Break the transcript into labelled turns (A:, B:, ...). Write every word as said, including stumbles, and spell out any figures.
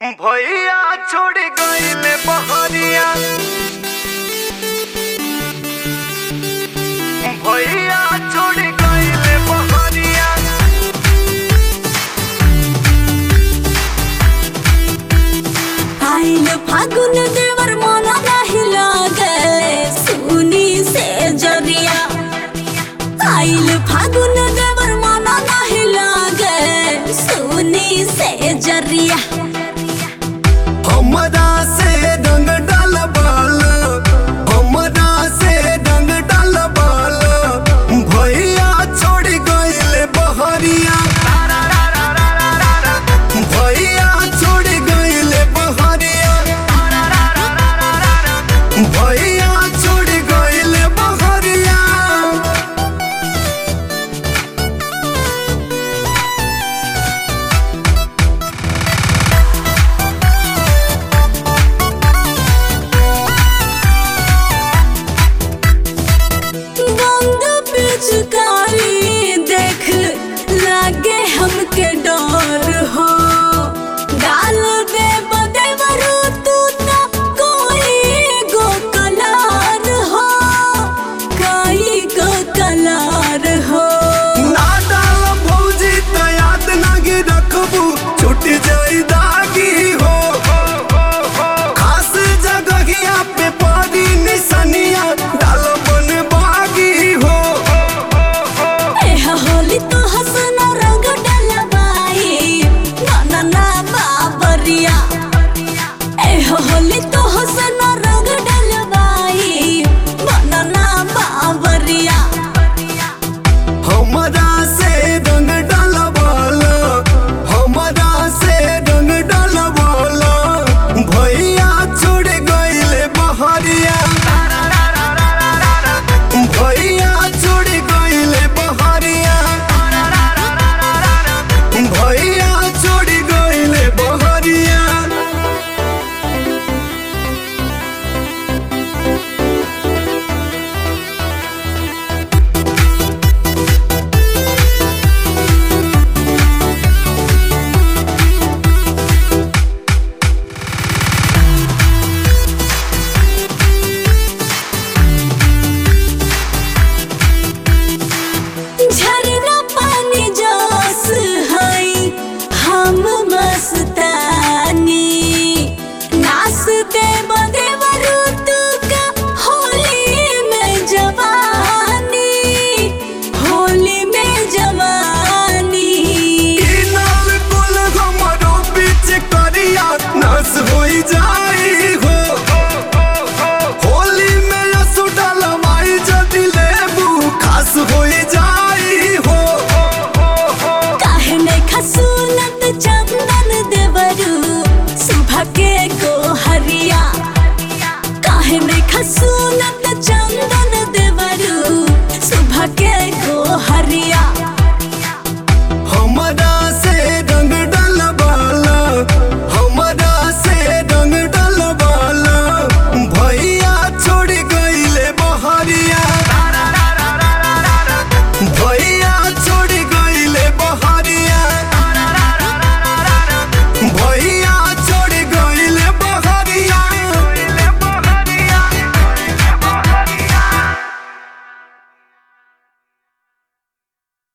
A: भैया छोड़ गईले बहरिया, भैया छोड़ गईले बहरिया।
B: आइल फागुन देवर मन नहीं लागे सुनी से जरिया। आइल फागुन देवर मन नहीं लागे सुनी से जरिया।
A: हमरा से रंग डाल बाल, हमरा से रंग डाल बाल, भैया छोड़ गईले बहरिया, भैया छोड़ गईले बहरिया, भैया छोड़ गईले बहरिया।
B: बंद पिचकारी देख लागे हमके डर हो। डाल दे बदेवरू तू ना कोई गो कलार हो, कोई गो कलार हो।
A: ना डाल भौजी त याद नागी रखबू, छूट जाई दागी हो। खास जगहिया पे पड़ी निसनिया, डाल बन बागी हो।
B: एह होली तो हसना रंग डलवाई ना ना ना बाबरिया। एह होली तो हसना